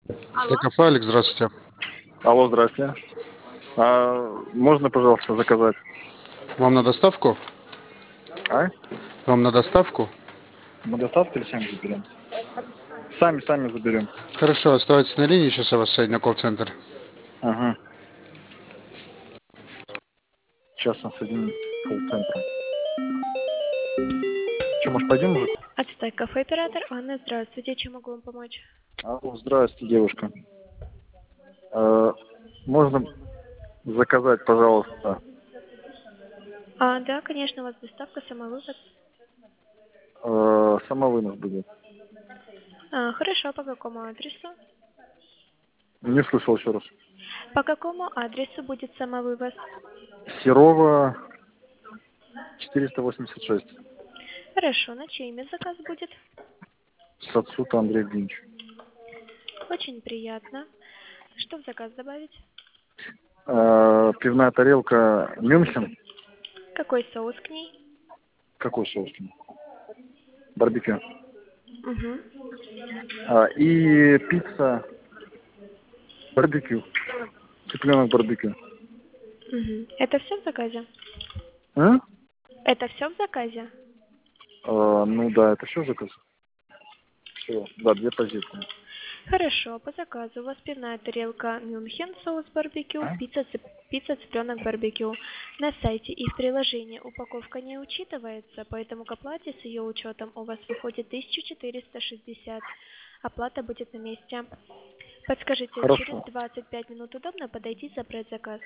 Алло? Кафе, Алекс, здравствуйте. Алло, здрасте. Можно, пожалуйста, заказать? Вам на доставку? А? Вам на доставку? Мы доставку или сами заберем? Сами заберем. Хорошо, оставайтесь на линии, сейчас я вас соединю на колл-центр. Ага. Сейчас нас соединим с колл-центром. Че, может, пойдем уже? Отстой, кафе-оператор. Анна, здравствуйте. Чем могу вам помочь? Алло, здрасте, девушка. Можно заказать, пожалуйста, Да, конечно, у вас доставка, самовывоз. самовынос будет. Хорошо, по какому адресу? Не слышал еще раз. По какому адресу будет самовывоз? Серова, 486. Хорошо, на чье имя заказ будет? Сацута Андрей Евгеньевич. Очень приятно. Что в заказ добавить? Пивная тарелка Мюнхен. Какой соус к ней? Какой соус? Барбекю. Угу. И пицца барбекю. Цыпленок барбекю. Угу. Это все в заказе? А? Это все в заказе? Ну да, это все заказ. Все, да, 2 позиции. Хорошо, по заказу у вас пивная тарелка Мюнхен, соус барбекю, пицца цыпленок барбекю. На сайте и в приложении упаковка не учитывается, поэтому к оплате с ее учетом у вас выходит 1460. Оплата будет на месте. Подскажите, Хорошо. через 25 минут удобно подойти забрать заказ?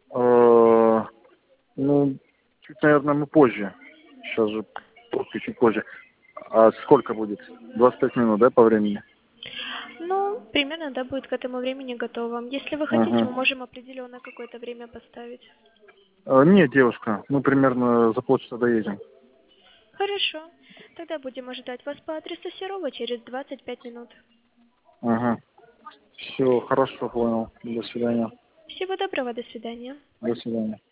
Ну, чуть, наверное, мы позже. Сейчас же чуть позже. А сколько будет? 25 минут, да, по времени? Ну, примерно, да, будет к этому времени готово. Если вы хотите, мы Ага. можем определенно какое-то время поставить. Нет, девушка, мы примерно за полчаса доедем. Хорошо. Тогда будем ожидать вас по адресу Серова через 25 минут. Ага. Все, хорошо, понял. До свидания. Всего доброго, до свидания. До свидания.